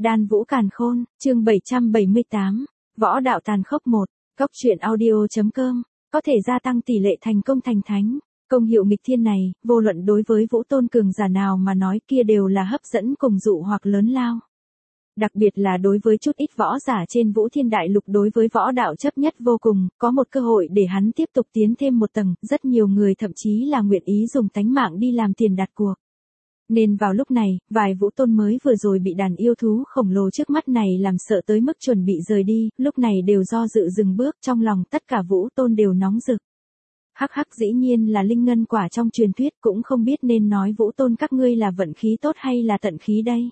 Đan Vũ Càn Khôn, chương 778, Võ đạo tàn khốc 1, Cốc truyện audio.com, có thể gia tăng tỷ lệ thành công thành thánh. Công hiệu nghịch thiên này, vô luận đối với vũ tôn cường giả nào mà nói kia đều là hấp dẫn cùng dụ hoặc lớn lao. Đặc biệt là đối với chút ít võ giả trên Vũ Thiên Đại Lục đối với võ đạo chấp nhất vô cùng, có một cơ hội để hắn tiếp tục tiến thêm một tầng, rất nhiều người thậm chí là nguyện ý dùng tánh mạng đi làm tiền đặt cuộc. Nên vào lúc này, vài vũ tôn mới vừa rồi bị đàn yêu thú khổng lồ trước mắt này làm sợ tới mức chuẩn bị rời đi, lúc này đều do dự dừng bước, trong lòng tất cả vũ tôn đều nóng rực. Hắc hắc, dĩ nhiên là linh ngân quả trong truyền thuyết, cũng không biết nên nói vũ tôn các ngươi là vận khí tốt hay là tận khí đây.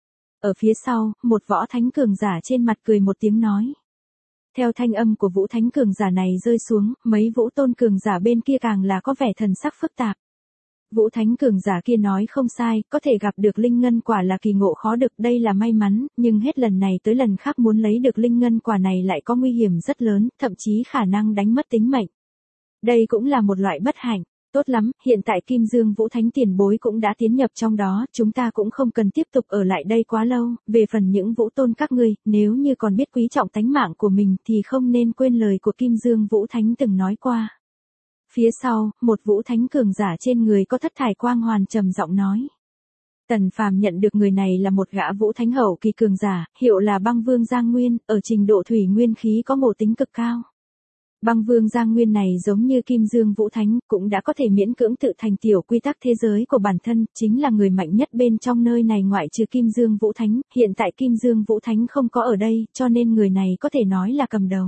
Ở phía sau, một võ thánh cường giả trên mặt cười một tiếng nói. Theo thanh âm của vũ thánh cường giả này rơi xuống, mấy vũ tôn cường giả bên kia càng là có vẻ thần sắc phức tạp. Vũ thánh cường giả kia nói không sai, có thể gặp được linh ngân quả là kỳ ngộ khó được, đây là may mắn, nhưng hết lần này tới lần khác muốn lấy được linh ngân quả này lại có nguy hiểm rất lớn, thậm chí khả năng đánh mất tính mệnh. Đây cũng là một loại bất hạnh. Tốt lắm, hiện tại Kim Dương Vũ Thánh tiền bối cũng đã tiến nhập trong đó, chúng ta cũng không cần tiếp tục ở lại đây quá lâu, về phần những vũ tôn các ngươi, nếu như còn biết quý trọng tánh mạng của mình thì không nên quên lời của Kim Dương Vũ Thánh từng nói qua. Phía sau, một vũ thánh cường giả trên người có thất thải quang hoàn trầm giọng nói. Tần Phàm nhận được người này là một gã vũ thánh hậu kỳ cường giả, hiệu là Băng Vương Giang Nguyên, ở trình độ thủy nguyên khí có ngộ tính cực cao. Băng Vương Giang Nguyên này giống như Kim Dương Vũ Thánh, cũng đã có thể miễn cưỡng tự thành tiểu quy tắc thế giới của bản thân, chính là người mạnh nhất bên trong nơi này ngoại trừ Kim Dương Vũ Thánh, hiện tại Kim Dương Vũ Thánh không có ở đây, cho nên người này có thể nói là cầm đầu.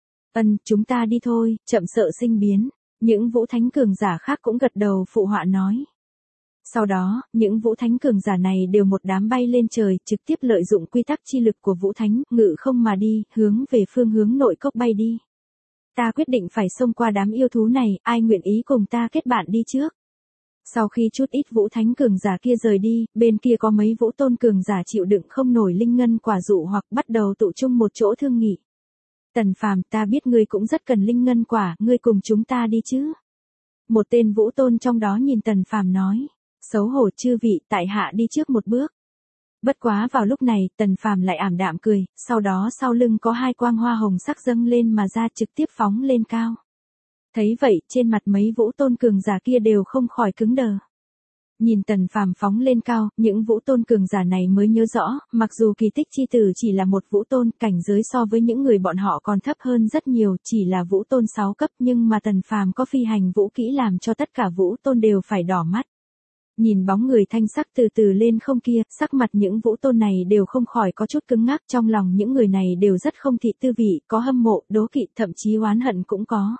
Chúng ta đi thôi, chậm sợ sinh biến. Những vũ thánh cường giả khác cũng gật đầu phụ họa nói. Sau đó, những vũ thánh cường giả này đều một đám bay lên trời, trực tiếp lợi dụng quy tắc chi lực của vũ thánh, ngự không mà đi, hướng về phương hướng nội cốc bay đi. Ta quyết định phải xông qua đám yêu thú này, ai nguyện ý cùng ta kết bạn đi trước. Sau khi chút ít vũ thánh cường giả kia rời đi, bên kia có mấy vũ tôn cường giả chịu đựng không nổi linh ngân quả dụ hoặc bắt đầu tụ chung một chỗ thương nghị. Tần Phàm, ta biết ngươi cũng rất cần linh ngân quả, ngươi cùng chúng ta đi chứ. Một tên vũ tôn trong đó nhìn Tần Phàm nói, xấu hổ chư vị, tại hạ đi trước một bước. Bất quá vào lúc này, Tần Phàm lại ảm đạm cười, sau đó sau lưng có hai quang hoa hồng sắc dâng lên mà ra trực tiếp phóng lên cao. Thấy vậy, trên mặt mấy vũ tôn cường giả kia đều không khỏi cứng đờ. Nhìn Tần Phàm phóng lên cao, những vũ tôn cường giả này mới nhớ rõ, mặc dù kỳ tích chi tử chỉ là một vũ tôn, cảnh giới so với những người bọn họ còn thấp hơn rất nhiều, chỉ là vũ tôn 6 cấp, nhưng mà Tần Phàm có phi hành vũ kỹ làm cho tất cả vũ tôn đều phải đỏ mắt. Nhìn bóng người thanh sắc từ từ lên không kia, sắc mặt những vũ tôn này đều không khỏi có chút cứng ngắc, trong lòng những người này đều rất không thị tư vị, có hâm mộ, đố kỵ, thậm chí oán hận cũng có.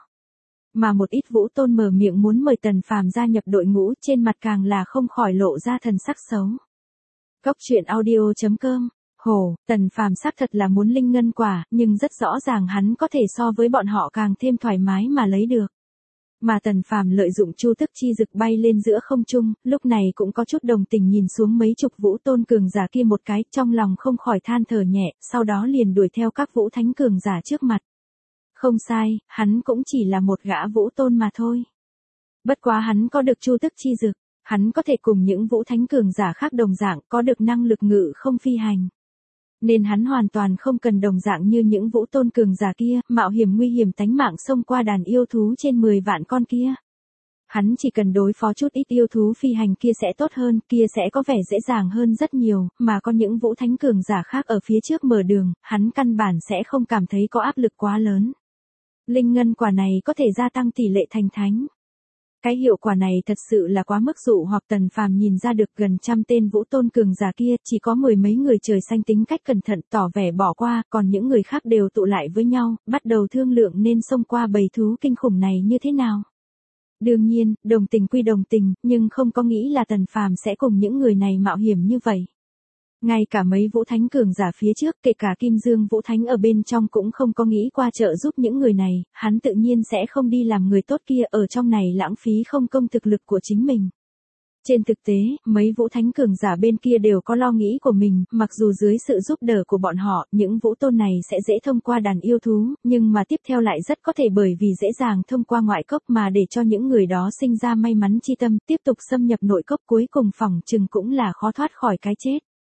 Mà một ít vũ tôn mở miệng muốn mời Tần Phàm gia nhập đội ngũ, trên mặt càng là không khỏi lộ ra thần sắc xấu. Cốc truyện audio.com. Tần Phàm xác thật là muốn linh ngân quả, nhưng rất rõ ràng hắn có thể so với bọn họ càng thêm thoải mái mà lấy được. Mà Tần Phàm lợi dụng chu tức chi dực bay lên giữa không trung, lúc này cũng có chút đồng tình nhìn xuống mấy chục vũ tôn cường giả kia một cái, trong lòng không khỏi than thở nhẹ, sau đó liền đuổi theo các vũ thánh cường giả trước mặt. Không sai, hắn cũng chỉ là một gã vũ tôn mà thôi. Bất quá hắn có được chu tức chi dực, hắn có thể cùng những vũ thánh cường giả khác đồng dạng, có được năng lực ngự không phi hành. Nên hắn hoàn toàn không cần đồng dạng như những vũ tôn cường giả kia, mạo hiểm nguy hiểm tánh mạng xông qua đàn yêu thú trên 10 vạn con kia. Hắn chỉ cần đối phó chút ít yêu thú phi hành kia sẽ tốt hơn, kia sẽ có vẻ dễ dàng hơn rất nhiều, mà có những vũ thánh cường giả khác ở phía trước mở đường, hắn căn bản sẽ không cảm thấy có áp lực quá lớn. Linh ngân quả này có thể gia tăng tỷ lệ thành thánh. Cái hiệu quả này thật sự là quá mức dụ hoặc Tần Phàm nhìn ra được gần trăm tên vũ tôn cường giả kia, chỉ có mười mấy người trời xanh tính cách cẩn thận tỏ vẻ bỏ qua, còn những người khác đều tụ lại với nhau, bắt đầu thương lượng nên xông qua bầy thú kinh khủng này như thế nào. Đương nhiên, đồng tình quy đồng tình, nhưng không có nghĩ là Tần Phàm sẽ cùng những người này mạo hiểm như vậy. Ngay cả mấy vũ thánh cường giả phía trước, kể cả Kim Dương Vũ Thánh ở bên trong cũng không có nghĩ qua trợ giúp những người này, hắn tự nhiên sẽ không đi làm người tốt kia ở trong này lãng phí không công thực lực của chính mình. Trên thực tế, mấy vũ thánh cường giả bên kia đều có lo nghĩ của mình, mặc dù dưới sự giúp đỡ của bọn họ, những vũ tôn này sẽ dễ thông qua đàn yêu thú, nhưng mà tiếp theo lại rất có thể bởi vì dễ dàng thông qua ngoại cốc mà để cho những người đó sinh ra may mắn chi tâm, tiếp tục xâm nhập nội cốc cuối cùng phỏng chừng cũng là khó thoát khỏi cái chết.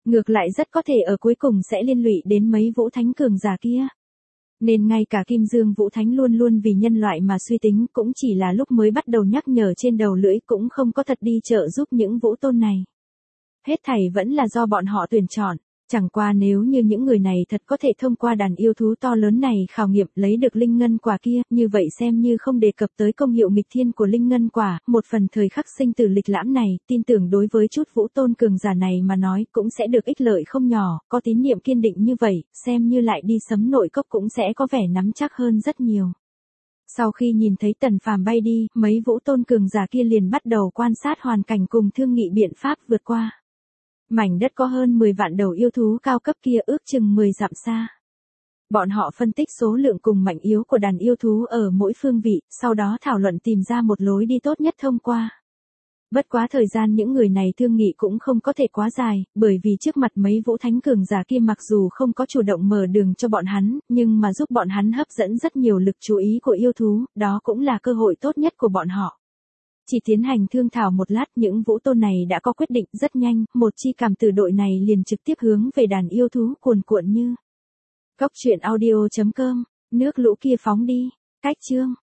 Ngược lại rất có thể ở cuối cùng sẽ liên lụy đến mấy vũ thánh cường giả kia. Nên ngay cả Kim Dương Vũ Thánh luôn luôn vì nhân loại mà suy tính, cũng chỉ là lúc mới bắt đầu nhắc nhở trên đầu lưỡi, cũng không có thật đi trợ giúp những vũ tôn này. Hết thảy vẫn là do bọn họ tuyển chọn. Chẳng qua nếu như những người này thật có thể thông qua đàn yêu thú to lớn này khảo nghiệm lấy được linh ngân quả kia, như vậy xem như không đề cập tới công hiệu nghịch thiên của linh ngân quả, một phần thời khắc sinh tử lịch lãm này, tin tưởng đối với chút vũ tôn cường giả này mà nói cũng sẽ được ích lợi không nhỏ, có tín niệm kiên định như vậy, xem như lại đi sấm nội cốc cũng sẽ có vẻ nắm chắc hơn rất nhiều. Sau khi nhìn thấy Tần Phàm bay đi, mấy vũ tôn cường giả kia liền bắt đầu quan sát hoàn cảnh cùng thương nghị biện pháp vượt qua. Mảnh đất có hơn 10 vạn đầu yêu thú cao cấp kia ước chừng 10 dặm xa. Bọn họ phân tích số lượng cùng mạnh yếu của đàn yêu thú ở mỗi phương vị, sau đó thảo luận tìm ra một lối đi tốt nhất thông qua. Bất quá thời gian những người này thương nghị cũng không có thể quá dài, bởi vì trước mặt mấy vũ thánh cường giả kia mặc dù không có chủ động mở đường cho bọn hắn, nhưng mà giúp bọn hắn hấp dẫn rất nhiều lực chú ý của yêu thú, đó cũng là cơ hội tốt nhất của bọn họ. Chỉ tiến hành thương thảo một lát, những vũ tôn này đã có quyết định rất nhanh, một chi cảm tử đội này liền trực tiếp hướng về đàn yêu thú cuồn cuộn như. Góc truyện audio.com, nước lũ kia phóng đi, cách chương.